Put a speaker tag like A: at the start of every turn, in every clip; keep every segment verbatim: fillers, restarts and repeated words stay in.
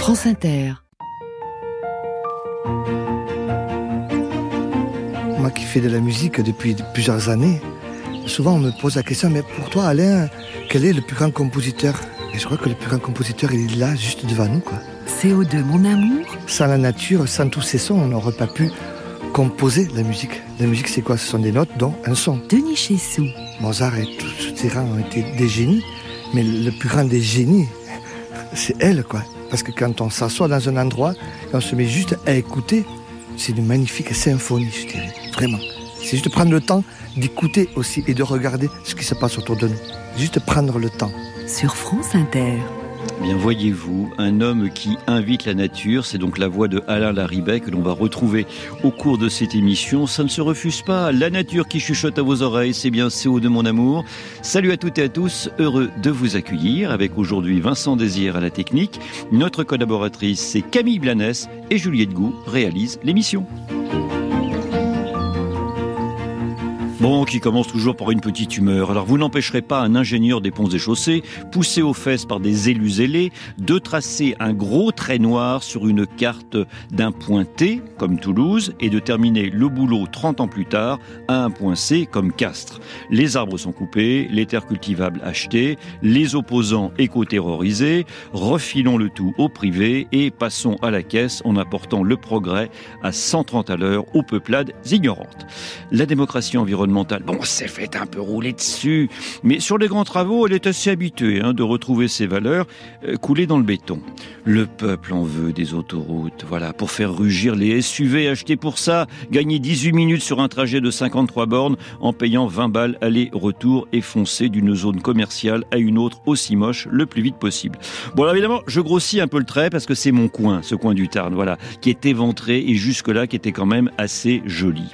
A: France Inter.
B: Moi qui fais de la musique depuis plusieurs années, souvent on me pose la question, mais pour toi Alain, quel est le plus grand compositeur ? Et je crois que le plus grand compositeur, il est là, juste devant nous, quoi.
A: C O deux, mon amour.
B: Sans la nature, sans tous ces sons, on n'aurait pas pu composer la musique. La musique, c'est quoi ? Ce sont des notes, dont un son.
A: Denis Chessou.
B: Mozart et tous ces grands ont été des génies, mais le plus grand des génies, c'est elle, quoi. Parce que quand on s'assoit dans un endroit et on se met juste à écouter, c'est une magnifique symphonie, je dirais, vraiment. C'est juste prendre le temps d'écouter aussi et de regarder ce qui se passe autour de nous. Juste prendre le temps.
A: Sur France Inter.
C: Bien, voyez-vous, un homme qui invite la nature, c'est donc la voix de Alain Larribey que l'on va retrouver au cours de cette émission. Ça ne se refuse pas, la nature qui chuchote à vos oreilles, c'est bien C O deux, mon amour. Salut à toutes et à tous, heureux de vous accueillir avec aujourd'hui Vincent Désir à la technique. Notre collaboratrice, c'est Camille Blanès et Juliette Gou réalisent l'émission. Bon, qui commence toujours par une petite humeur. Alors vous n'empêcherez pas un ingénieur des ponts et chaussées, poussé aux fesses par des élus zélés, de tracer un gros trait noir sur une carte d'un point T, comme Toulouse, et de terminer le boulot trente ans plus tard à un point C, comme Castres. Les arbres sont coupés, les terres cultivables achetées, les opposants éco-terrorisés, refilons le tout au privé et passons à la caisse en apportant le progrès à cent trente à l'heure aux peuplades ignorantes. La démocratie environnementale, bon, c'est fait un peu rouler dessus, mais sur les grands travaux, elle est assez habituée hein, de retrouver ses valeurs euh, coulées dans le béton. Le peuple en veut des autoroutes, voilà, pour faire rugir les S U V achetés pour ça, gagner dix-huit minutes sur un trajet de cinquante-trois bornes en payant vingt balles aller-retour et foncer d'une zone commerciale à une autre aussi moche le plus vite possible. Bon, alors évidemment, je grossis un peu le trait parce que c'est mon coin, ce coin du Tarn, voilà, qui est éventré et jusque-là qui était quand même assez joli.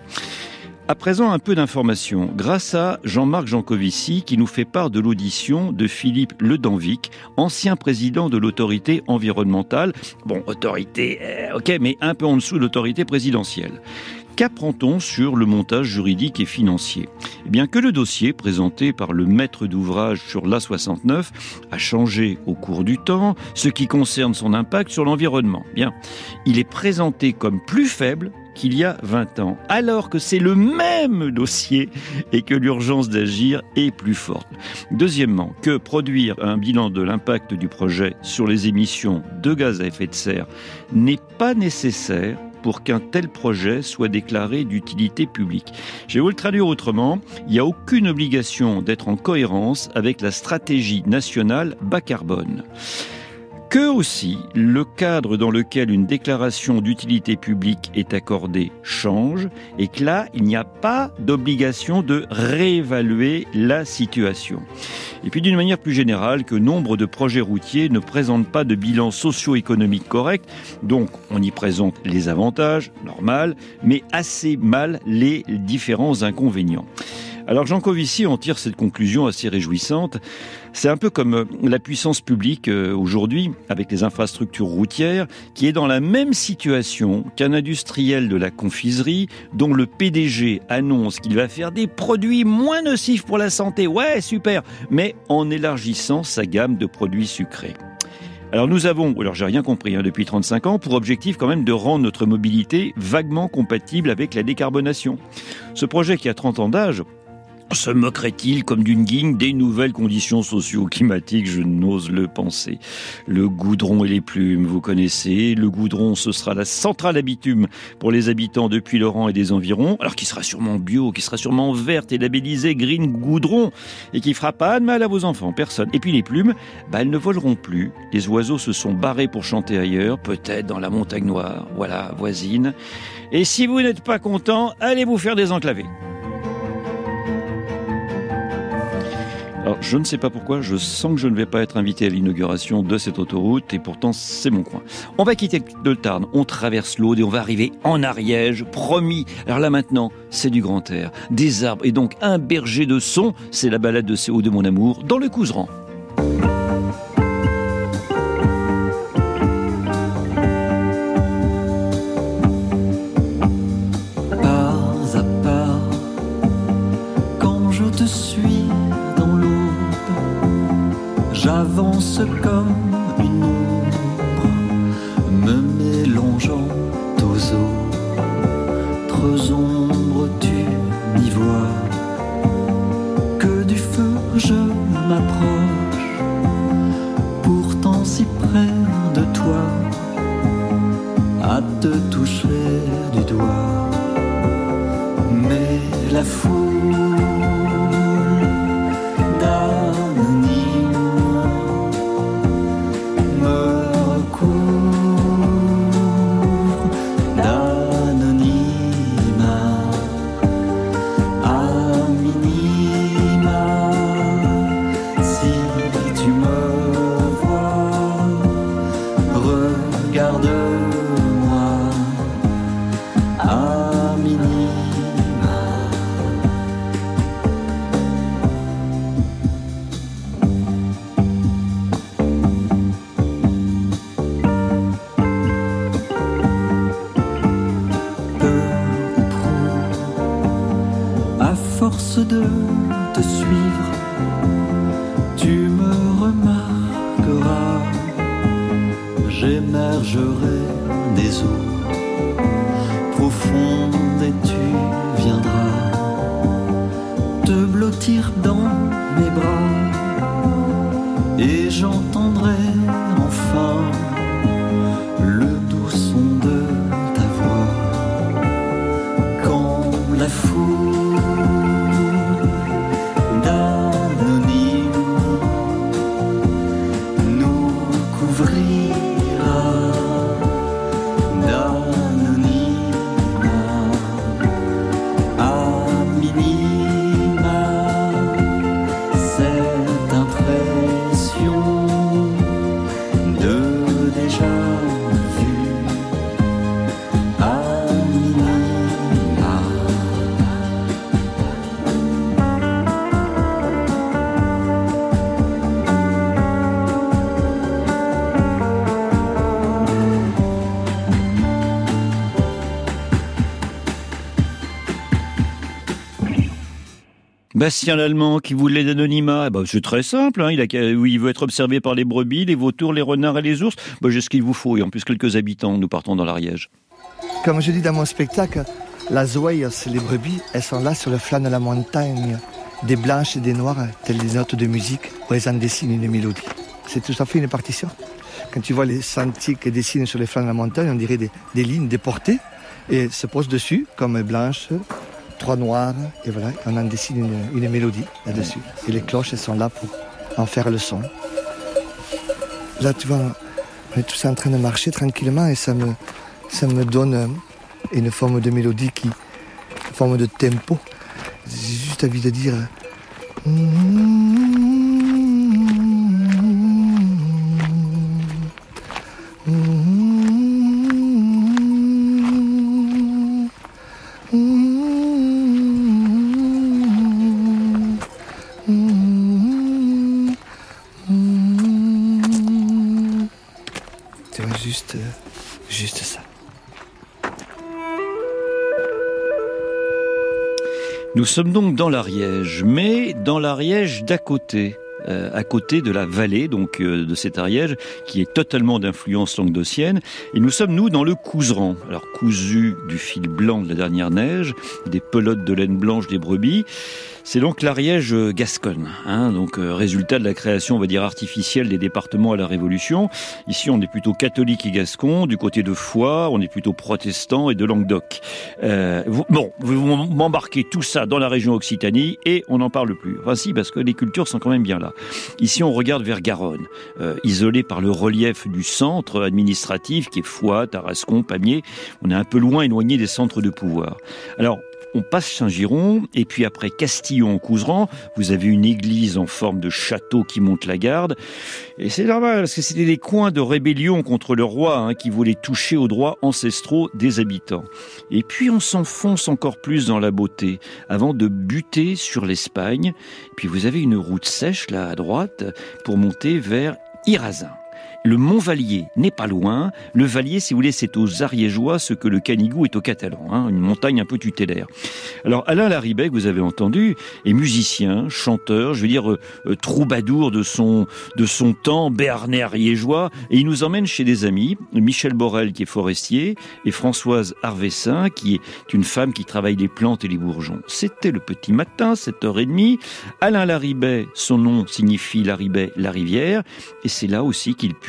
C: À présent, un peu d'informations. Grâce à Jean-Marc Jancovici, qui nous fait part de l'audition de Philippe Ledanvic, ancien président de l'autorité environnementale. Bon, autorité, euh, ok, mais un peu en dessous de l'autorité présidentielle. Qu'apprend-on sur le montage juridique et financier ? Eh bien, que le dossier présenté par le maître d'ouvrage sur l'A soixante-neuf a changé au cours du temps, ce qui concerne son impact sur l'environnement. Bien, il est présenté comme plus faible qu'il y a vingt ans, alors que c'est le même dossier et que l'urgence d'agir est plus forte. Deuxièmement, que produire un bilan de l'impact du projet sur les émissions de gaz à effet de serre n'est pas nécessaire pour qu'un tel projet soit déclaré d'utilité publique. Je vais vous le traduire autrement. Il n'y a aucune obligation d'être en cohérence avec la stratégie nationale bas carbone. Que aussi, le cadre dans lequel une déclaration d'utilité publique est accordée change et que là, il n'y a pas d'obligation de réévaluer la situation. Et puis d'une manière plus générale, que nombre de projets routiers ne présentent pas de bilan socio-économique correct, donc on y présente les avantages, normal, mais assez mal les différents inconvénients. Alors Jancovici en tire cette conclusion assez réjouissante. C'est un peu comme la puissance publique aujourd'hui, avec les infrastructures routières, qui est dans la même situation qu'un industriel de la confiserie dont le P D G annonce qu'il va faire des produits moins nocifs pour la santé. Ouais, super, mais en élargissant sa gamme de produits sucrés. Alors nous avons, alors j'ai rien compris hein, depuis trente-cinq ans, pour objectif quand même de rendre notre mobilité vaguement compatible avec la décarbonation. Ce projet qui a trente ans d'âge, se moquerait-il comme d'une guigne des nouvelles conditions socio-climatiques ? Je n'ose le penser. Le goudron et les plumes, vous connaissez. Le goudron, ce sera la centrale à bitume pour les habitants de Puylaurens et des environs, alors qui sera sûrement bio, qui sera sûrement verte et labellisée Green Goudron, et qui fera pas de mal à vos enfants, personne. Et puis les plumes, bah elles ne voleront plus. Les oiseaux se sont barrés pour chanter ailleurs, peut-être dans la montagne noire, voilà, voisine. Et si vous n'êtes pas content, allez vous faire désenclaver. Alors, je ne sais pas pourquoi, je sens que je ne vais pas être invité à l'inauguration de cette autoroute et pourtant c'est mon coin. On va quitter le Tarn, on traverse l'Aude et on va arriver en Ariège, promis. Alors là maintenant, c'est du grand air, des arbres et donc un berger de son, c'est la balade de C O deux, mon amour, dans le Couserans.
D: Pas à pas, quand je te suis, j'avance comme une ombre toi à te toucher du doigt, mais la foule d'anonymes me recouvre d'anonymat à minima. Si tu me vois, regarde-moi à minima. À force de te suivre, tu me remarqueras, j'émergerai des eaux profondes et tu viendras te blottir dans mes bras et j'entendrai enfin le doux son de ta voix quand la foule d'anonymes nous couvrira d'anonymat à minima. Cette impression de déjà vu à minima.
C: Bastien Lallemand qui voulait d'anonymat, eh ben, c'est très simple, hein. il, a, oui, il veut être observé par les brebis, les vautours, les renards et les ours. Ben, j'ai ce qu'il vous faut et en plus quelques habitants, nous partons dans l'Ariège.
B: Comme je dis dans mon spectacle, las ovejas, les brebis, elles sont là sur le flanc de la montagne, des blanches et des noires, telles des notes de musique, où elles en dessinent une mélodie. C'est tout à fait une partition. Quand tu vois les sentiers qui dessinent sur les flancs de la montagne, on dirait des, des lignes déportées, et se posent dessus, comme blanches, trois noires, et voilà, on en dessine une, une mélodie là-dessus. Et les cloches, elles sont là pour en faire le son. Là, tu vois, on est tous en train de marcher tranquillement et ça me, ça me donne une forme de mélodie, qui, une forme de tempo. J'ai juste envie de dire... Tu vois, juste, juste ça.
C: Nous sommes donc dans l'Ariège, mais dans l'Ariège d'à côté. Euh, à côté de la vallée donc euh, de cet Ariège qui est totalement d'influence languedocienne, et nous sommes nous dans le Couserans. Alors cousu du fil blanc de la dernière neige, des pelotes de laine blanche des brebis. C'est donc l'Ariège gasconne, hein, donc euh, résultat de la création, on va dire, artificielle des départements à la Révolution. Ici, on est plutôt catholique et gascon. Du côté de Foix, on est plutôt protestant et de Languedoc. Euh, vous, bon, vous m'embarquez tout ça dans la région Occitanie et on n'en parle plus. Enfin si, parce que les cultures sont quand même bien là. Ici, on regarde vers Garonne, euh, isolé par le relief du centre administratif qui est Foix, Tarascon, Pamiers. On est un peu loin, éloigné des centres de pouvoir. Alors, on passe Saint-Giron, et puis après Castillon-en-Couserans, vous avez une église en forme de château qui monte la garde. Et c'est normal, parce que c'était des coins de rébellion contre le roi, hein, qui voulait toucher aux droits ancestraux des habitants. Et puis on s'enfonce encore plus dans la beauté, avant de buter sur l'Espagne. Et puis vous avez une route sèche, là, à droite, pour monter vers Irazin. Le Mont-Vallier n'est pas loin. Le Vallier, si vous voulez, c'est aux Ariégeois ce que le Canigou est aux Catalans, hein, une montagne un peu tutélaire. Alors Alain Larribey, que vous avez entendu, est musicien, chanteur, je veux dire euh, euh, troubadour de son de son temps, béarnais ariégeois, et il nous emmène chez des amis, Michel Borel qui est forestier et Françoise Arvessin qui est une femme qui travaille les plantes et les bourgeons. C'était le petit matin, sept heures trente. Alain Larribey, son nom signifie Larribey, la rivière, et c'est là aussi qu'il put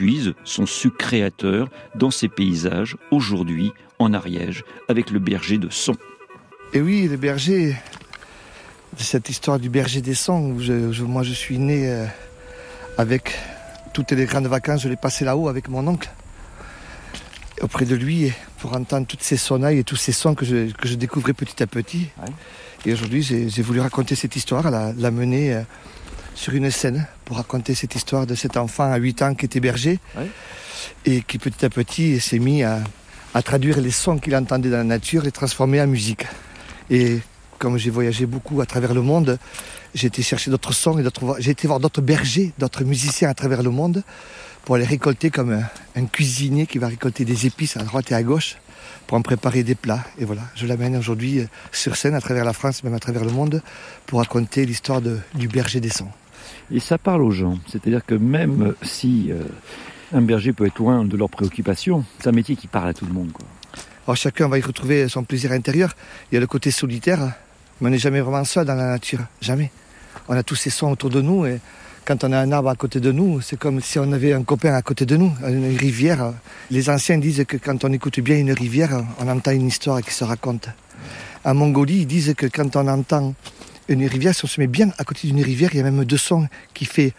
C: puise son sucre créateur dans ses paysages, aujourd'hui en Ariège, avec le berger de Son.
B: Et oui, le berger, cette histoire du berger des Sons, où je, je, moi je suis né euh, avec toutes les grandes vacances, je l'ai passé là-haut avec mon oncle, auprès de lui, pour entendre toutes ces sonnailles et tous ces sons que je, que je découvrais petit à petit. Ouais. Et aujourd'hui, j'ai, j'ai voulu raconter cette histoire, la, la mener euh, sur une scène, pour raconter cette histoire de cet enfant à huit ans qui était berger, ouais. Et qui petit à petit s'est mis à, à traduire les sons qu'il entendait dans la nature et transformer en musique. Et comme j'ai voyagé beaucoup à travers le monde, j'ai été chercher d'autres sons et d'autres, j'ai été voir d'autres bergers, d'autres musiciens à travers le monde pour les récolter comme un, un cuisinier qui va récolter des épices à droite et à gauche pour en préparer des plats. Et voilà, je l'amène aujourd'hui sur scène à travers la France, même à travers le monde, pour raconter l'histoire de, du berger des Sons.
C: Et ça parle aux gens, c'est-à-dire que même si euh, un berger peut être loin de leurs préoccupations, c'est un métier qui parle à tout le monde, quoi.
B: Alors chacun va y retrouver son plaisir intérieur. Il y a le côté solitaire, mais on n'est jamais vraiment seul dans la nature, jamais. On a tous ces sons autour de nous et quand on a un arbre à côté de nous, c'est comme si on avait un copain à côté de nous, une rivière. Les anciens disent que quand on écoute bien une rivière, on entend une histoire qui se raconte. En Mongolie, ils disent que quand on entend une rivière, si on se met bien à côté d'une rivière, il y a même deux sons qui fait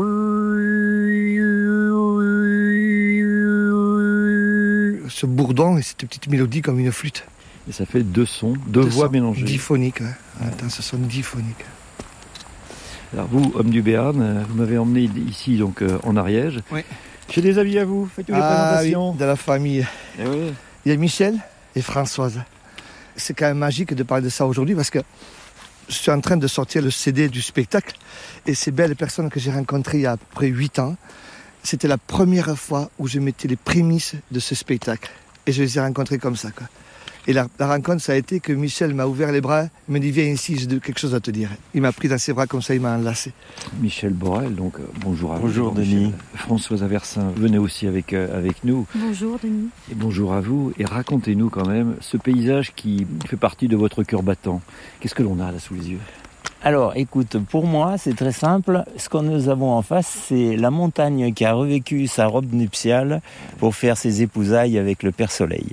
B: ce bourdon et cette petite mélodie comme une flûte.
C: Et ça fait deux sons, deux, deux voix sons mélangées.
B: Diphoniques, ouais. On entend ce son diphonique.
C: Alors vous, homme du Béarn, vous m'avez emmené ici donc euh, en Ariège. Oui. J'ai des amis à vous, faites-nous les ah, présentations.
B: Oui, de la famille.
C: Et oui.
B: Il y a Michel et Françoise. C'est quand même magique de parler de ça aujourd'hui parce que je suis en train de sortir le C D du spectacle et ces belles personnes que j'ai rencontrées il y a à peu près huit ans, c'était la première fois où je mettais les prémices de ce spectacle. Et je les ai rencontrés comme ça, quoi. Et la, la rencontre, ça a été que Michel m'a ouvert les bras, il m'a dit « Viens ici, j'ai quelque chose à te dire ». Il m'a pris dans ses bras comme ça, il m'a enlacé.
C: Michel Borel, donc euh, bonjour à vous.
E: Bonjour Denis.
C: Françoise Aversin, venez aussi avec, euh, avec nous.
F: Bonjour Denis.
C: Et bonjour à vous. Et racontez-nous quand même ce paysage qui fait partie de votre cœur battant. Qu'est-ce que l'on a là sous les yeux ?
E: Alors, écoute, pour moi, c'est très simple. Ce que nous avons en face, c'est la montagne qui a revécu sa robe nuptiale pour faire ses épousailles avec le Père Soleil.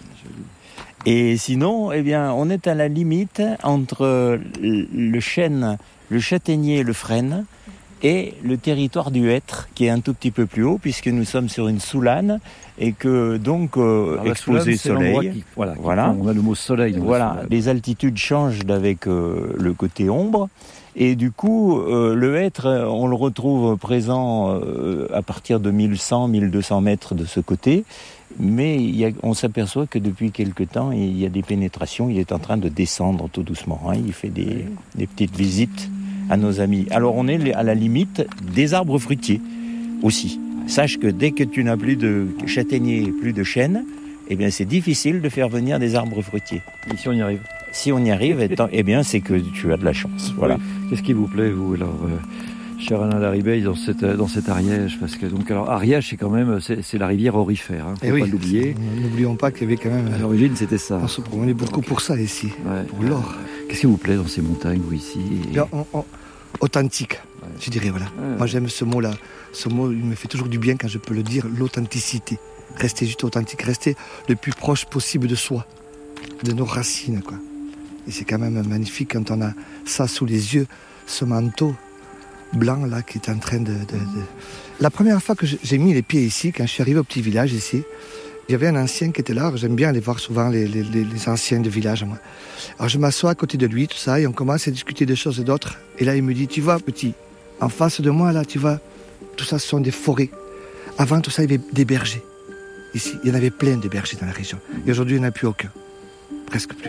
E: Et sinon, eh bien, on est à la limite entre le chêne, le châtaignier et le frêne et le territoire du hêtre qui est un tout petit peu plus haut puisque nous sommes sur une soulane et que donc euh, exposé soleil.
C: Qui, voilà, qui voilà. Prend, on a le mot soleil. Dans
E: voilà, les altitudes changent avec euh, le côté ombre. Et du coup, euh, le hêtre, on le retrouve présent euh, à partir de mille cent, mille deux cents mètres de ce côté. Mais il y a, on s'aperçoit que depuis quelque temps, il y a des pénétrations. Il est en train de descendre tout doucement. Hein. Il fait des, des petites visites à nos amis. Alors on est à la limite des arbres fruitiers aussi. Sache que dès que tu n'as plus de châtaignier, plus de chêne, eh bien c'est difficile de faire venir des arbres fruitiers.
C: Et si on y arrive ?
E: Si on y arrive, eh bien c'est que tu as de la chance. Voilà.
C: Oui. Qu'est-ce qui vous plaît, vous, alors, euh, cher Alain Laribeille, dans cette dans cette Ariège, parce que donc alors Ariège, c'est quand même c'est, c'est la rivière aurifère, hein, faut
B: oui,
C: pas l'oublier.
B: N'oublions pas qu'il y avait quand même.
C: À l'origine, c'était ça.
B: On se promenait beaucoup pour ça ici, ouais. Pour l'or.
C: Qu'est-ce qui vous plaît dans ces montagnes, vous ici et...
B: Bien, on, on, authentique, ouais. Je dirais voilà. Ouais. Moi, j'aime ce mot-là. Ce mot, il me fait toujours du bien quand je peux le dire. L'authenticité. Rester juste authentique, rester le plus proche possible de soi, de nos racines, quoi. Et c'est quand même magnifique quand on a ça sous les yeux, ce manteau blanc là qui est en train de, de, de... La première fois que j'ai mis les pieds ici, quand je suis arrivé au petit village ici, il y avait un ancien qui était là. J'aime bien aller voir souvent les, les, les anciens de village, moi. Alors je m'assois à côté de lui, tout ça, et on commence à discuter de choses et d'autres. Et là il me dit, tu vois petit, en face de moi là, tu vois, tout ça ce sont des forêts. Avant tout ça il y avait des bergers. Ici, il y en avait plein de bergers dans la région. Et aujourd'hui il n'y en a plus aucun, presque plus.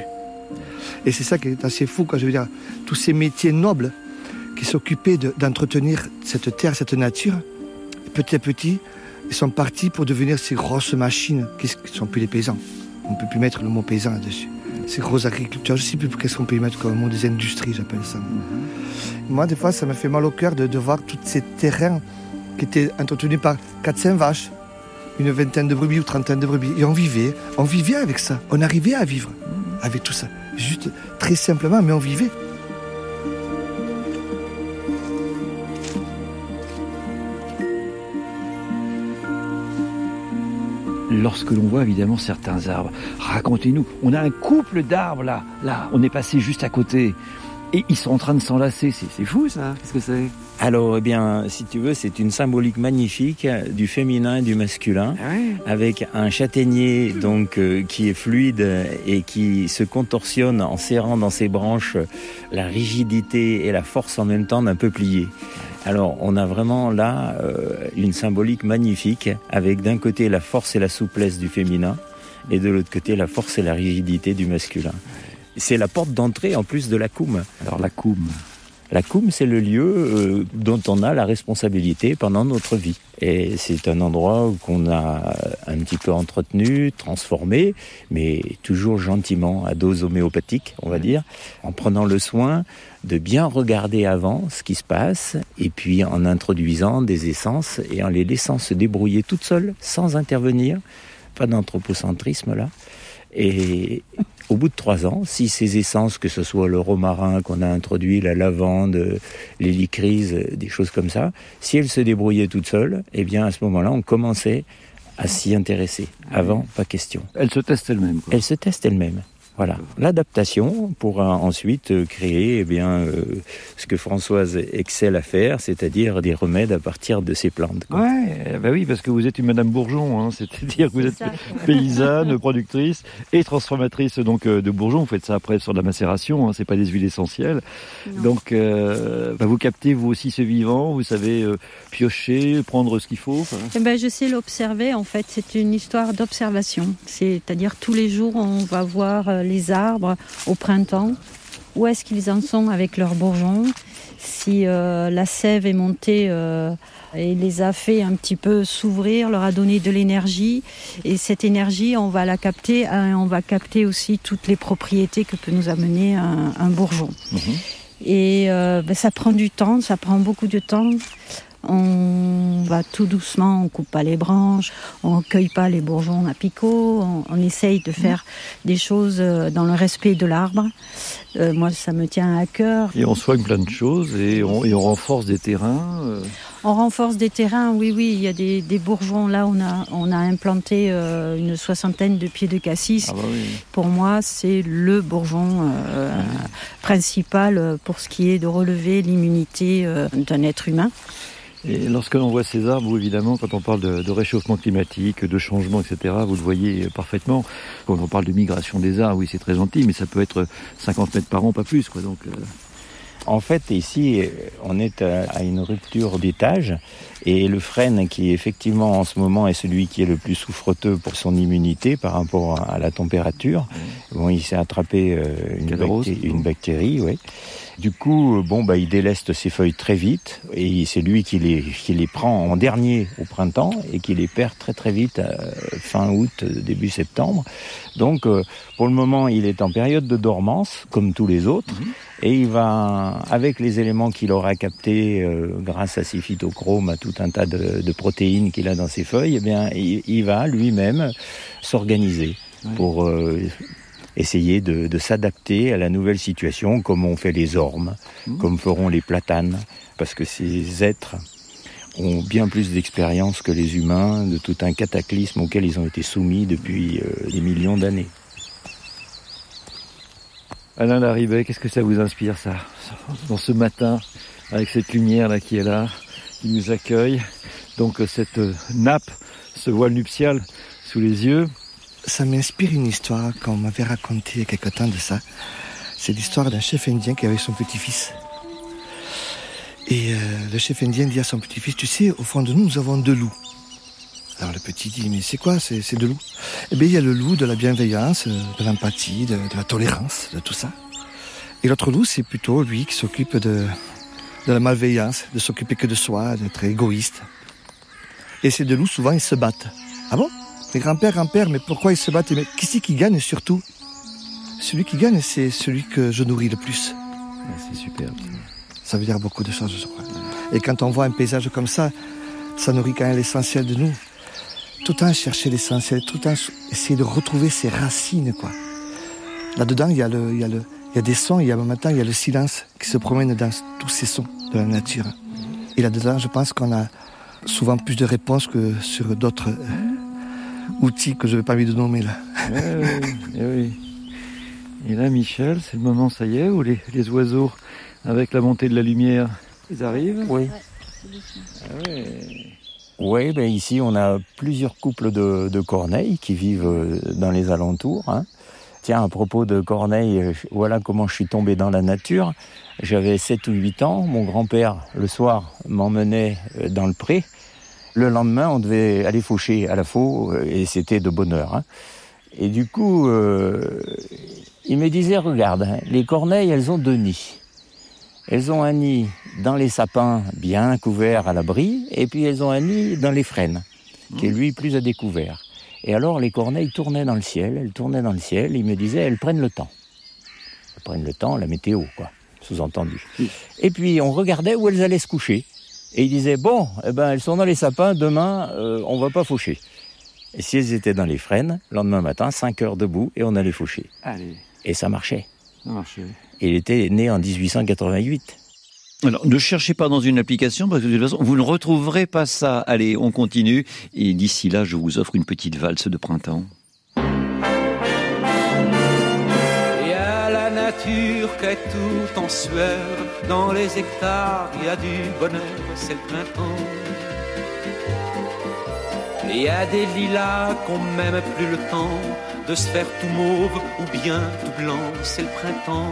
B: Et c'est ça qui est assez fou, quoi. Je veux dire, tous ces métiers nobles qui s'occupaient de, d'entretenir cette terre, cette nature, petit à petit, ils sont partis pour devenir ces grosses machines qui ne sont plus les paysans. On ne peut plus mettre le mot paysan là-dessus. Ces gros agriculteurs, je ne sais plus qu'est-ce qu'on peut y mettre comme mot, des industries, j'appelle ça. Mm-hmm. Moi, des fois, ça me fait mal au cœur de, de voir tous ces terrains qui étaient entretenus par quatre cinq vaches, une vingtaine de brebis ou trentaine de brebis. Et on vivait, on vivait avec ça. On arrivait à vivre avec tout ça. Juste très simplement, mais on vivait.
C: lorsque l'on voit évidemment certains arbres, racontez-nous, on a un couple d'arbres là, là, on est passé juste à côté, et ils sont en train de s'enlacer, c'est, c'est fou ça, qu'est-ce que c'est ?
E: Alors, eh bien, si tu veux, c'est une symbolique magnifique du féminin et du masculin,
C: Ah ouais.
E: avec un châtaignier donc euh, qui est fluide et qui se contorsionne en serrant dans ses branches la rigidité et la force en même temps d'un peuplier. Alors, on a vraiment là euh, une symbolique magnifique, avec d'un côté la force et la souplesse du féminin, et de l'autre côté la force et la rigidité du masculin. C'est la porte d'entrée en plus de la coum.
C: Alors la coum.
E: La coum, c'est le lieu euh, dont on a la responsabilité pendant notre vie. Et c'est un endroit qu'on a un petit peu entretenu, transformé, mais toujours gentiment, à dose homéopathique, on va dire, en prenant le soin de bien regarder avant ce qui se passe, et puis en introduisant des essences et en les laissant se débrouiller toutes seules, sans intervenir, pas d'anthropocentrisme là. Et au bout de trois ans, si ces essences, que ce soit le romarin qu'on a introduit, la lavande, l'hélicryse, des choses comme ça, si elles se débrouillaient toutes seules, eh bien à ce moment-là, on commençait à s'y intéresser. Avant, pas question.
C: Elles se testent elles-mêmes, quoi.
E: Elles se testent elles-mêmes. Voilà, l'adaptation pour euh, ensuite euh, créer eh bien, euh, ce que Françoise excelle à faire, c'est-à-dire des remèdes à partir de ces plantes, quoi.
C: Ouais, bah oui, parce que vous êtes une Madame Bourgeon, hein, c'est-à-dire que vous êtes
F: ça.
C: paysanne, productrice et transformatrice donc euh, de bourgeons. Vous faites ça après sur de la macération, hein, c'est pas des huiles essentielles.
F: Non.
C: Donc, euh, bah vous captez vous aussi ce vivant, vous savez euh, piocher, prendre ce qu'il faut. Enfin.
F: Eh ben, je sais l'observer, en fait, c'est une histoire d'observation. C'est-à-dire tous les jours, on va voir euh, les arbres au printemps, où est-ce qu'ils en sont avec leurs bourgeons, si euh, la sève est montée euh, et les a fait un petit peu s'ouvrir, leur a donné de l'énergie, et cette énergie, on va la capter, hein, on va capter aussi toutes les propriétés que peut nous amener un, un bourgeon.
C: Mmh.
F: Et euh, ben, ça prend du temps, ça prend beaucoup de temps. On va tout doucement, on coupe pas les branches, on cueille pas les bourgeons à picot, on, on essaye de faire des choses dans le respect de l'arbre. Euh, moi, ça me tient à cœur.
C: Et on soigne plein de choses et on, et on renforce des terrains. Euh.
F: On renforce des terrains, oui, oui. Il y a des, des bourgeons. Là, on a, on a implanté euh, une soixantaine de pieds de cassis.
C: Ah bah oui.
F: Pour moi, c'est le bourgeon euh,
C: Oui.
F: principal pour ce qui est de relever l'immunité euh, d'un être humain.
C: Et lorsque l'on voit ces arbres, vous, évidemment, quand on parle de, de réchauffement climatique, de changement, et cetera, vous le voyez parfaitement. Quand on parle de migration des arbres, oui, c'est très gentil, mais ça peut être cinquante mètres par an, pas plus, quoi. Donc, euh...
E: En fait, ici, on est à une rupture d'étage, et le frêne, qui effectivement en ce moment est celui qui est le plus souffreteux pour son immunité par rapport à la température, mmh. bon, il s'est attrapé euh, une, bactérie, une bactérie, oui. Du coup, bon, bah, il déleste ses feuilles très vite, et c'est lui qui les, qui les prend en dernier au printemps, et qui les perd très très vite euh, fin août, début septembre. Donc, euh, pour le moment, il est en période de dormance, comme tous les autres, mmh. et il va, avec les éléments qu'il aura captés euh, grâce à ses phytochromes, à tout un tas de, de protéines qu'il a dans ses feuilles, eh bien, il, il va lui-même s'organiser ouais. pour... Euh, essayer de, de s'adapter à la nouvelle situation, comme ont fait les ormes, mmh. comme feront les platanes, parce que ces êtres ont bien plus d'expérience que les humains de tout un cataclysme auquel ils ont été soumis depuis euh, des millions d'années.
C: Alain Larribey, qu'est-ce que ça vous inspire, ça, dans ce matin, avec cette lumière-là qui est là, qui nous accueille, donc cette nappe, ce voile nuptial sous les yeux?
B: Ça m'inspire une histoire qu'on m'avait racontée il y a quelque temps de ça. C'est l'histoire d'un chef indien qui avait son petit-fils. Et euh, le chef indien dit à son petit-fils, tu sais, au fond de nous, nous avons deux loups. Alors le petit dit, mais c'est quoi ces, ces deux loups? Eh bien, il y a le loup de la bienveillance, de l'empathie, de, de la tolérance, de tout ça. Et l'autre loup, c'est plutôt lui qui s'occupe de, de la malveillance, de s'occuper que de soi, d'être égoïste. Et ces deux loups, souvent, ils se battent. Ah bon? Mais grand-père, grand-père, mais pourquoi ils se battent? Mais qui c'est qui gagne surtout? Celui qui gagne, c'est celui que je nourris le plus.
C: Ouais, c'est superbe.
B: Ça veut dire beaucoup de choses, je crois. Et quand on voit un paysage comme ça, ça nourrit quand même l'essentiel de nous. Tout le temps chercher l'essentiel, tout le temps essayer de retrouver ses racines, quoi. Là-dedans, il y a le, il y a le, il y a des sons, il y a en même temps, il y a le silence qui se promène dans tous ces sons de la nature. Et là-dedans, je pense qu'on a souvent plus de réponses que sur d'autres... Euh, outil que je n'avais pas envie de nommer là.
C: Oui, oui, eh oui. Et là, Michel, c'est le moment, ça y est, où les, les oiseaux, avec la montée de la lumière, ils arrivent?
E: Oui.
C: Ah ouais.
E: Oui, ben ici on a plusieurs couples de, de corneilles qui vivent dans les alentours. Hein. Tiens, à propos de corneilles, voilà comment je suis tombé dans la nature. J'avais sept ou huit ans, mon grand-père, le soir, m'emmenait dans le pré. Le lendemain, on devait aller faucher à la faux, et c'était de bonne heure. Hein. Et du coup, euh, il me disait, regarde, hein, les corneilles, elles ont deux nids. Elles ont un nid dans les sapins, bien couverts à l'abri, et puis elles ont un nid dans les frênes, qui est lui plus à découvert. Et alors les corneilles tournaient dans le ciel, elles tournaient dans le ciel, il me disait, elles prennent le temps. Elles prennent le temps, la météo, quoi, sous-entendu. Oui. Et puis on regardait où elles allaient se coucher. Et il disait, bon, eh ben, elles sont dans les sapins, demain, euh, on va pas faucher. Et si elles étaient dans les frênes, le lendemain matin, cinq heures debout, et on allait faucher.
C: Allez.
E: Et ça marchait.
C: Ça marchait.
E: Il était né en dix-huit cent quatre-vingt-huit.
C: Alors, ne cherchez pas dans une application, parce que de toute façon, vous ne retrouverez pas ça. Allez, on continue. Et d'ici là, je vous offre une petite valse de printemps.
G: Il y a la nature qui est tout en sueur. Dans les hectares, il y a du bonheur, c'est le printemps. Il y a des lilas qu'on même plus le temps de se faire tout mauve ou bien tout blanc, c'est le printemps.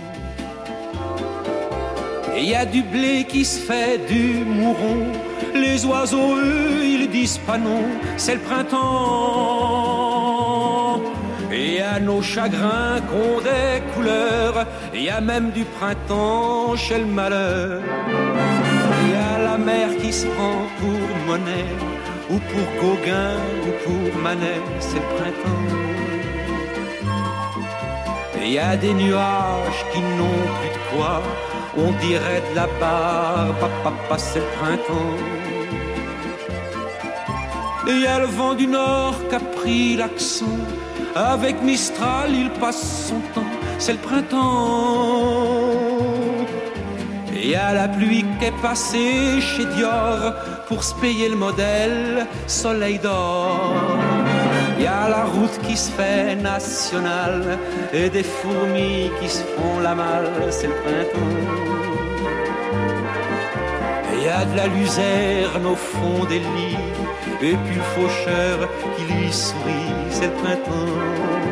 G: Et il y a du blé qui se fait du mouron, les oiseaux eux ils disent pas non, c'est le printemps. Et il y a nos chagrins qu'ont des couleurs, il y a même du printemps chez le malheur. Il y a la mer qui se prend pour monnaie, ou pour Gauguin, ou pour Manet, c'est le printemps. Et il y a des nuages qui n'ont plus de quoi, on dirait de la barbe, papa, c'est le printemps. Et il y a le vent du nord qui a pris l'accent, avec Mistral il passe son temps, c'est le printemps. Et il y a la pluie qui est passée chez Dior pour se payer le modèle Soleil d'or. Il y a la route qui se fait nationale et des fourmis qui se font la malle, c'est le printemps. Et il y a de la luzerne au fond des lits et puis le faucheur qui lui sourit, c'est le printemps.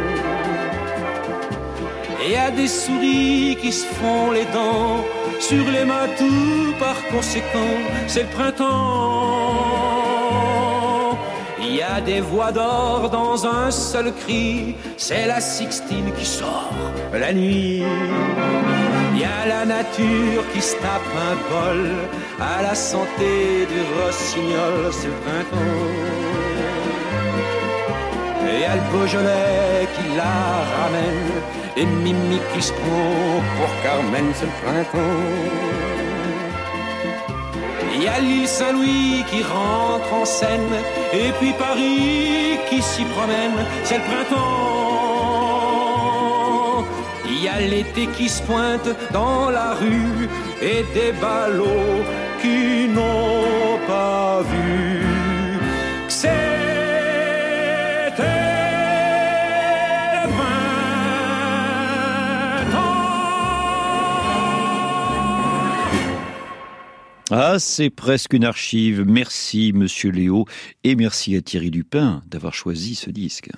G: Et il y a des souris qui se font les dents sur les matous, par conséquent, c'est le printemps. Il y a des voix d'or dans un seul cri, c'est la Sixtine qui sort la nuit. Il y a la nature qui se tape un bol à la santé du rossignol, c'est le printemps. Et il y a le Beaujolais qui la ramène, et Mimi qui se prend pour Carmen, c'est le printemps. Il y a l'île Saint-Louis qui rentre en scène, et puis Paris qui s'y promène, c'est le printemps. Il y a l'été qui se pointe dans la rue, et des ballots qui n'ont pas vu que c'est
C: Ah, c'est presque une archive. Merci, monsieur Léo, et merci à Thierry Dupin d'avoir choisi ce disque.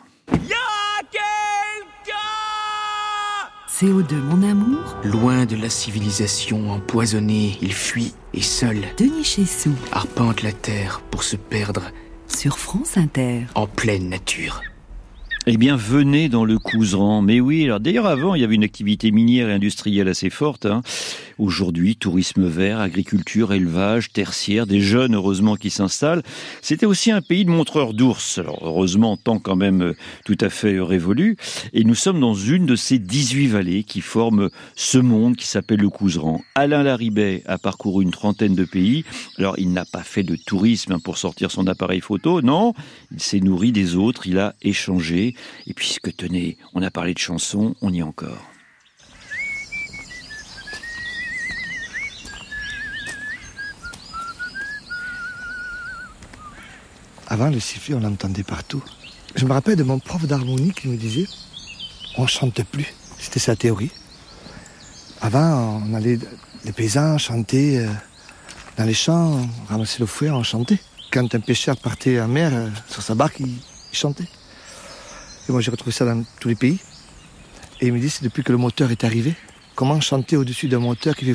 A: C O deux, mon amour.
H: Loin de la civilisation empoisonnée, il fuit et seul
A: Denis Chessou.
H: arpente la terre pour se perdre
A: Sur France Inter.
H: en pleine nature.
C: Eh bien, venez dans le Couserans. Mais oui, alors d'ailleurs avant, il y avait une activité minière et industrielle assez forte. Hein. Aujourd'hui, tourisme vert, agriculture, élevage, tertiaire, des jeunes heureusement qui s'installent. C'était aussi un pays de montreurs d'ours. Alors heureusement, temps quand même tout à fait révolu. Et nous sommes dans une de ces dix-huit vallées qui forment ce monde qui s'appelle le Couserans. Alain Larribey a parcouru une trentaine de pays. Alors il n'a pas fait de tourisme pour sortir son appareil photo, non. Il s'est nourri des autres, il a échangé. Et puisque, tenez, on a parlé de chansons, on y est encore.
B: Avant, le sifflet, on l'entendait partout. Je me rappelle de mon prof d'harmonie qui me disait on ne chante plus. C'était sa théorie. Avant, on allait, les paysans chantaient euh, dans les champs, on ramassait le fouet, on chantait. Quand un pêcheur partait en mer, euh, sur sa barque, il, il chantait. Et moi, j'ai retrouvé ça dans tous les pays. Et il me dit, c'est depuis que le moteur est arrivé, comment chanter au-dessus d'un moteur qui fait...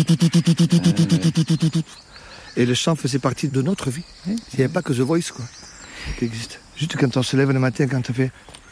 B: Et le chant faisait partie de notre vie. Il n'y avait pas que The Voice, quoi, qui existe. Juste quand on se lève le matin, quand on fait...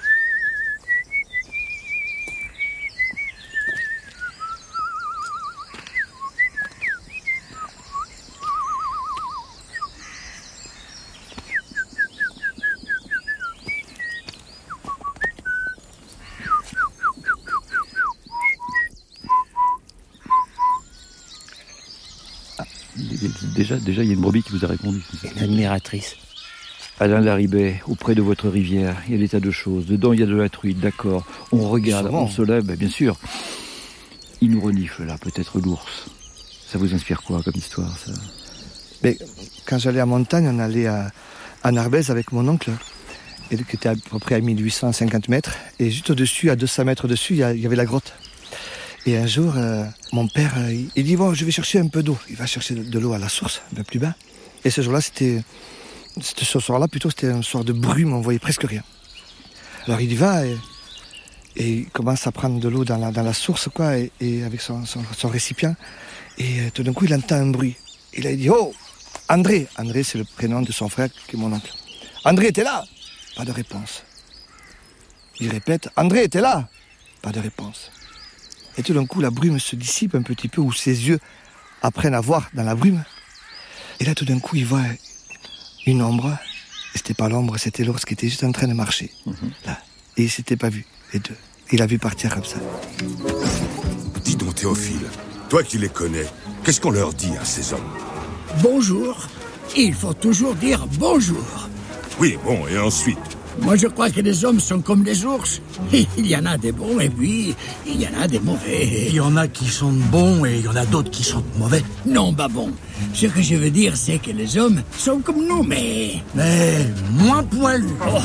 C: Déjà, déjà, il y a une brebis qui vous a répondu.
E: Une admiratrice.
C: Alain Larribet, auprès de votre rivière, il y a des tas de choses. Dedans, il y a de la truite, d'accord. On regarde, on se lève, bien sûr. Il nous renifle, là, peut-être l'ours. Ça vous inspire quoi comme histoire, ça?
B: Mais quand j'allais en montagne, on allait à, à Narbèze avec mon oncle, et qui était à peu près à mille huit cent cinquante mètres. Et juste au-dessus, à deux cents mètres dessus, il y, a, il y avait la grotte. Et un jour, euh, mon père, euh, il dit, bon, je vais chercher un peu d'eau. Il va chercher de, de l'eau à la source, un peu plus bas. Et ce jour-là, c'était, c'était ce soir-là, plutôt, c'était un soir de brume, on voyait presque rien. Alors il y va et, et il commence à prendre de l'eau dans la, dans la source, quoi, et, et avec son, son, son récipient. Et euh, tout d'un coup, il entend un bruit. Il a dit, oh, André. André, c'est le prénom de son frère, qui est mon oncle. André, t'es là? Pas de réponse. Il répète, André, t'es là? Pas de réponse. Et tout d'un coup, la brume se dissipe un petit peu, où ses yeux apprennent à voir dans la brume. Et là, tout d'un coup, il voit une ombre. Et c'était pas l'ombre, c'était l'ours qui était juste en train de marcher. Mmh. Là. Et il s'était pas vu, les deux. Il a vu partir comme ça.
I: Dis donc, Théophile, toi qui les connais, qu'est-ce qu'on leur dit à ces hommes?
J: Bonjour. Il faut toujours dire bonjour.
I: Oui, bon, et ensuite?
J: Moi, je crois que les hommes sont comme les ours. Il y en a des bons et puis il y en a des mauvais.
K: Il y en a qui sont bons et il y en a d'autres qui sont mauvais.
J: Non, bah bon. Ce que je veux dire, c'est que les hommes sont comme nous, mais...
K: Mais moins poilus. Oh.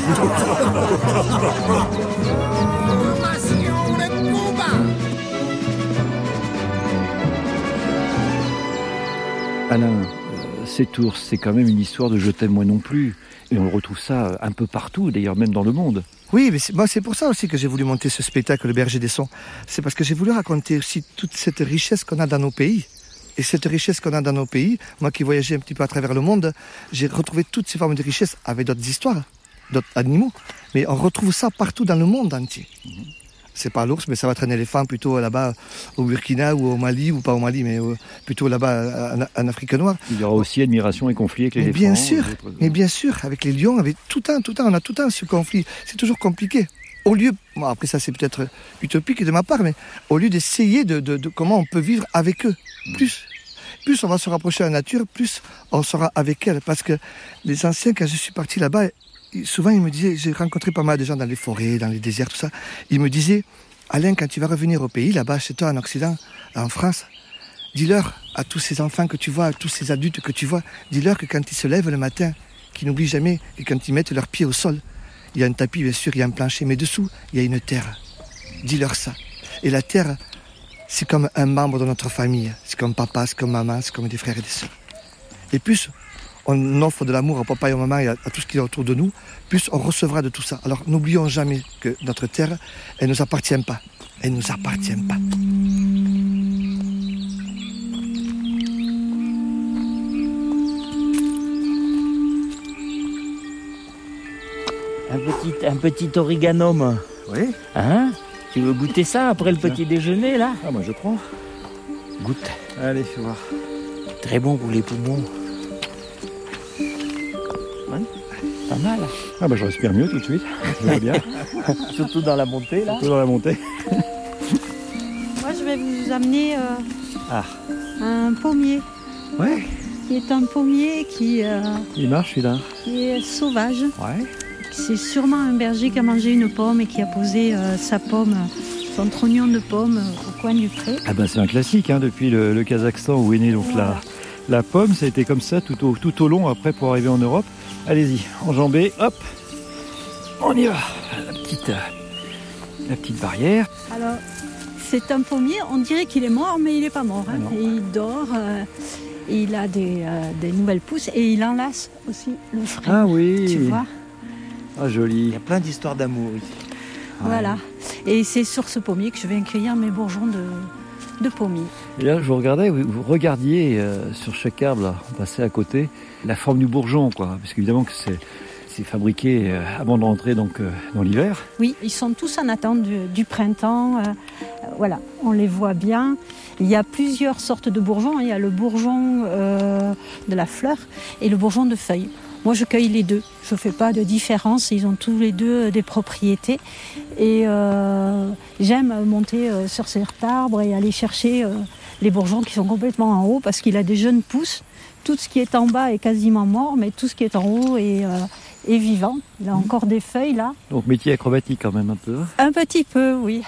C: Alain, euh, cet ours, c'est quand même une histoire de « je t'aime moi non plus ». Et on retrouve ça un peu partout, d'ailleurs même dans le monde.
B: Oui, mais c'est, moi, c'est pour ça aussi que j'ai voulu monter ce spectacle, Le Berger des Sons. C'est parce que j'ai voulu raconter aussi toute cette richesse qu'on a dans nos pays. Et cette richesse qu'on a dans nos pays, moi qui voyageais un petit peu à travers le monde, j'ai retrouvé toutes ces formes de richesse avec d'autres histoires, d'autres animaux. Mais on retrouve ça partout dans le monde entier. Mmh. C'est pas l'ours, mais ça va être un éléphant plutôt là-bas au Burkina ou au Mali, ou pas au Mali, mais plutôt là-bas en, en Afrique noire.
C: Il y aura aussi admiration et conflit avec les éléphants.
B: Bien sûr, mais bien sûr, avec les lions, avec tout le temps, tout le temps, on a tout le temps ce conflit. C'est toujours compliqué. Au lieu, bon, après ça c'est peut-être utopique de ma part, mais au lieu d'essayer de, de, de comment on peut vivre avec eux, plus, plus on va se rapprocher de la nature, plus on sera avec elle. Parce que les anciens, quand je suis parti là-bas, souvent, ils me disaient, j'ai rencontré pas mal de gens dans les forêts, dans les déserts, tout ça. Ils me disaient, Alain, quand tu vas revenir au pays, là-bas, chez toi, en Occident, en France, dis-leur à tous ces enfants que tu vois, à tous ces adultes que tu vois, dis-leur que quand ils se lèvent le matin, qu'ils n'oublient jamais que quand ils mettent leurs pieds au sol, il y a un tapis, bien sûr, il y a un plancher, mais dessous, il y a une terre. Dis-leur ça. Et la terre, c'est comme un membre de notre famille. C'est comme papa, c'est comme maman, c'est comme des frères et des sœurs. Et plus on offre de l'amour à papa et à maman et à, à tout ce qui est autour de nous, plus on recevra de tout ça. Alors n'oublions jamais que notre terre, elle ne nous appartient pas. Elle ne nous appartient pas.
E: Un petit, un petit origanum.
B: Oui.
E: Hein? Tu veux goûter ça après le petit déjeuner, là?
C: Ah, moi je prends.
E: Goûte.
C: Allez, fais voir.
E: Très bon pour les poumons. Pas mal.
C: Ah bah je respire mieux tout de suite, je vais bien.
E: Surtout dans la montée là.
C: Surtout dans la montée.
F: Moi je vais vous amener euh,
C: ah.
F: un pommier.
C: Ouais.
F: Qui est un pommier qui, euh,
C: Il marche celui-là.
F: Qui est sauvage.
C: Ouais.
F: C'est sûrement un berger qui a mangé une pomme et qui a posé euh, sa pomme, son trognon de pomme euh, au coin du pré.
C: Ah bah c'est un classique hein, depuis le, le Kazakhstan où est née donc voilà. la, la pomme, ça a été comme ça tout au, tout au long après pour arriver en Europe. Allez-y, enjambez, hop, On y va. La petite, euh, la petite barrière.
F: Alors, c'est un pommier, on dirait qu'il est mort, mais il n'est pas mort. Hein.
C: Ah
F: et il dort, euh, et il a des, euh, des nouvelles pousses et il enlace aussi le frais.
C: Ah oui.
F: Tu vois ?
C: Ah, joli.
E: Il y a plein d'histoires d'amour ici.
F: Voilà. Et c'est sur ce pommier que je vais cueillir mes bourgeons de, de pommier.
C: Et là, je vous regardais, vous, vous regardiez euh, sur chaque arbre, là, on passait à côté, la forme du bourgeon, quoi. Parce qu'évidemment que c'est, c'est fabriqué euh, avant de rentrer donc, euh, dans l'hiver.
F: Oui, ils sont tous en attente du, du printemps. Euh, voilà, on les voit bien. Il y a plusieurs sortes de bourgeons. Il y a le bourgeon euh, de la fleur et le bourgeon de feuille. Moi, je cueille les deux. Je ne fais pas de différence. Ils ont tous les deux des propriétés. Et euh, j'aime monter euh, sur cet arbre et aller chercher euh, les bourgeons qui sont complètement en haut parce qu'il a des jeunes pousses. Tout ce qui est en bas est quasiment mort, mais tout ce qui est en haut est, euh, est vivant. Il a encore des feuilles là.
C: Donc métier acrobatique quand même un peu.
F: Un petit peu, oui.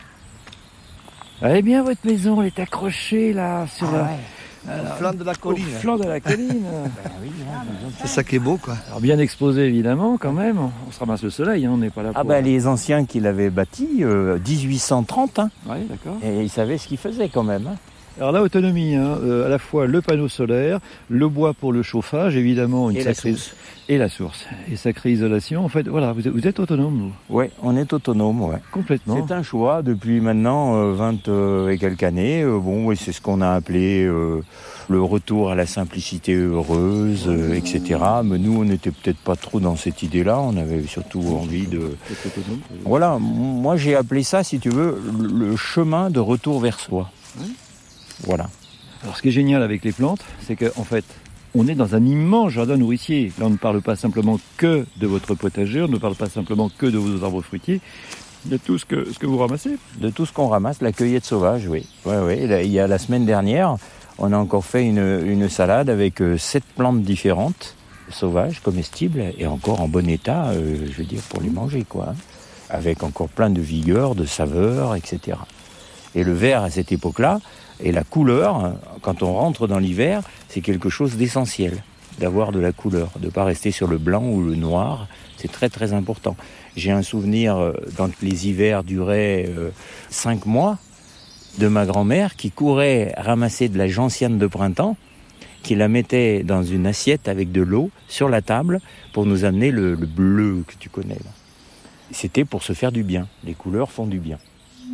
C: Elle est bien votre maison, elle est accrochée là sur
B: ah
C: la...
B: Ouais.
C: Alors,
B: au flanc de la colline.
C: Au flanc de la colline.
E: Ben oui,
B: c'est ça qui est beau, quoi.
C: Alors bien exposé évidemment quand même. On se ramasse le soleil, hein, on n'est pas là pour...
E: Ah ben les anciens qui l'avaient bâti, euh, dix-huit cent trente, hein.
C: Oui, d'accord.
E: Et ils savaient ce qu'ils faisaient quand même. Hein.
C: Alors là, autonomie, hein, euh, à la fois le panneau solaire, le bois pour le chauffage, évidemment une
E: et
C: sacrée...
E: la source.
C: Et la source. Et sacrée isolation. En fait, voilà, vous êtes, vous êtes autonome, vous.
E: Oui, on est autonome, ouais.
C: Complètement.
E: C'est un choix depuis maintenant euh, vingt euh, et quelques années. Euh, bon, oui, c'est ce qu'on a appelé euh, le retour à la simplicité heureuse, euh, et cetera. Mais nous, on n'était peut-être pas trop dans cette idée-là. On avait surtout envie de...
C: Autonome,
E: voilà, moi j'ai appelé ça, si tu veux, le chemin de retour vers soi.
C: Oui.
E: Voilà.
C: Alors, ce qui est génial avec les plantes, c'est qu'en fait, on est dans un immense jardin nourricier. Là, on ne parle pas simplement que de votre potager, on ne parle pas simplement que de vos arbres fruitiers, de tout ce que, ce que vous ramassez.
E: De tout ce qu'on ramasse, la cueillette sauvage, oui. Ouais, ouais. Là, il y a la semaine dernière, on a encore fait une, une salade avec euh, sept plantes différentes, sauvages, comestibles, et encore en bon état, euh, je veux dire, pour les manger, quoi. Hein. Avec encore plein de vigueur, de saveur, et cetera. Et le vert, à cette époque-là, et la couleur, quand on rentre dans l'hiver, c'est quelque chose d'essentiel, d'avoir de la couleur, de ne pas rester sur le blanc ou le noir, c'est très très important. J'ai un souvenir, quand les hivers duraient euh, cinq mois, de ma grand-mère qui courait ramasser de la gentiane de printemps, qui la mettait dans une assiette avec de l'eau sur la table pour nous amener le, le bleu que tu connais là. C'était pour se faire du bien, les couleurs font du bien.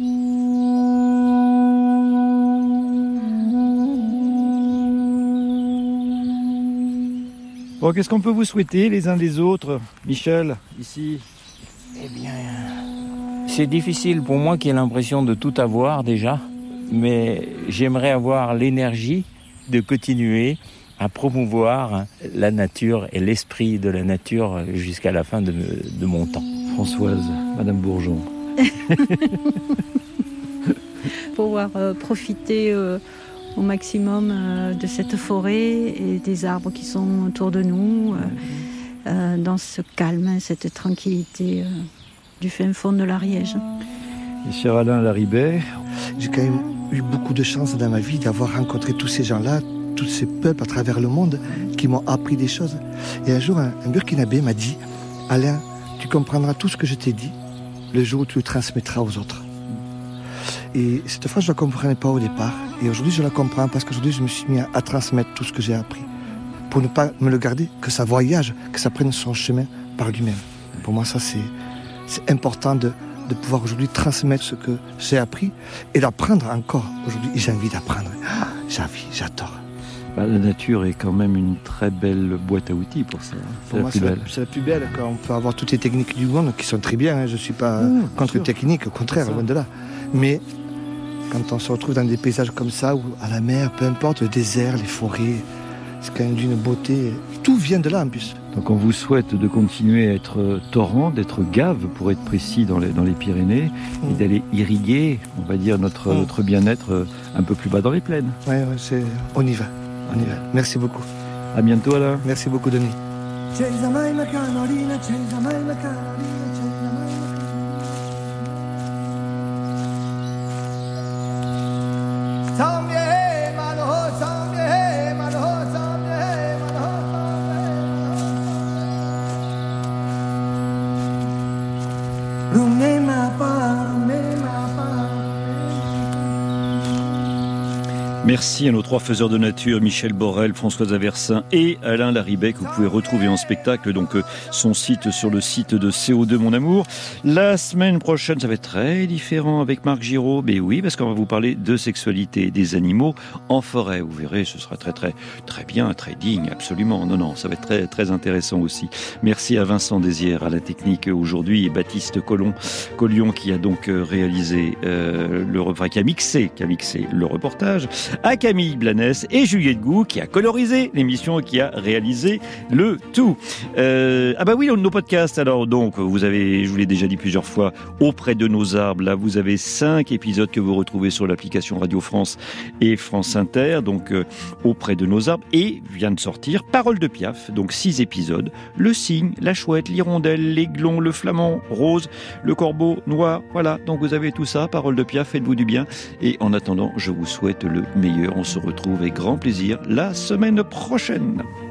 C: Bon, qu'est-ce qu'on peut vous souhaiter les uns les autres, Michel, ici?
E: Eh bien, c'est difficile pour moi qui ai l'impression de tout avoir déjà, mais j'aimerais avoir l'énergie de continuer à promouvoir la nature et l'esprit de la nature jusqu'à la fin de, de mon temps.
C: Françoise, Madame Bourgeon.
F: Pouvoir euh, profiter euh, au maximum euh, de cette forêt et des arbres qui sont autour de nous, euh, euh, dans ce calme, cette tranquillité euh, du fin fond de l'Ariège.
C: Et cher Alain Larribet,
B: j'ai quand même eu beaucoup de chance dans ma vie d'avoir rencontré tous ces gens-là, tous ces peuples à travers le monde qui m'ont appris des choses. Et un jour, un, un Burkinabé m'a dit « Alain, tu comprendras tout ce que je t'ai dit le jour où tu le transmettras aux autres. » Et cette fois, je ne la comprenais pas au départ. Et aujourd'hui, je la comprends parce qu'aujourd'hui, je me suis mis à, à transmettre tout ce que j'ai appris. Pour ne pas me le garder, que ça voyage, que ça prenne son chemin par lui-même. Pour moi, ça, c'est, c'est important de, de pouvoir aujourd'hui transmettre ce que j'ai appris et d'apprendre encore. Aujourd'hui, j'ai envie d'apprendre. Ah, j'ai envie, j'adore.
C: Bah, la nature est quand même une très belle boîte à outils pour ça. C'est
B: pour
C: la
B: moi,
C: plus
B: c'est,
C: belle.
B: La, c'est la plus belle. Quand on peut avoir toutes les techniques du monde qui sont très bien. Hein. Je ne suis pas mmh, contre les techniques, au contraire, loin de là. Mais quand on se retrouve dans des paysages comme ça, ou à la mer, peu importe, le désert, les forêts, c'est quand même d'une beauté. Tout vient de là en plus.
C: Donc on vous souhaite de continuer à être torrent, d'être gave, pour être précis, dans les, dans les Pyrénées, mmh. et d'aller irriguer, on va dire, notre, mmh. notre bien-être un peu plus bas dans les plaines.
B: Oui, ouais, c'est... on y va. On y va. Merci beaucoup.
C: À bientôt, Alain.
B: Merci beaucoup, Denis.
C: Merci à nos trois faiseurs de nature, Michel Borel, Françoise Aversin et Alain Laribey, que vous pouvez retrouver en spectacle, donc son site sur le site de C O deux Mon Amour. La semaine prochaine, ça va être très différent avec Marc Giraud. Mais oui, parce qu'on va vous parler de sexualité des animaux en forêt. Vous verrez, ce sera très très très bien, très digne, absolument. Non, non, ça va être très très intéressant aussi. Merci à Vincent Désières à la technique aujourd'hui et Baptiste Collon, Collion qui a donc réalisé euh, le, enfin, qui a mixé, qui a mixé le reportage. À Camille Blanès et Juliette Gou qui a colorisé l'émission et qui a réalisé le tout. Euh, ah bah oui, nos podcasts. Alors donc, vous avez, je vous l'ai déjà dit plusieurs fois, Auprès de nos arbres. Là, vous avez cinq épisodes que vous retrouvez sur l'application Radio France et France Inter. Donc, euh, Auprès de nos arbres. Et vient de sortir Parole de Piaf. Donc, six épisodes. Le cygne, la chouette, l'hirondelle, l'aiglon, le flamand rose, le corbeau noir. Voilà. Donc, vous avez tout ça. Parole de Piaf. Faites-vous du bien. Et en attendant, je vous souhaite le meilleur. On se retrouve avec grand plaisir la semaine prochaine.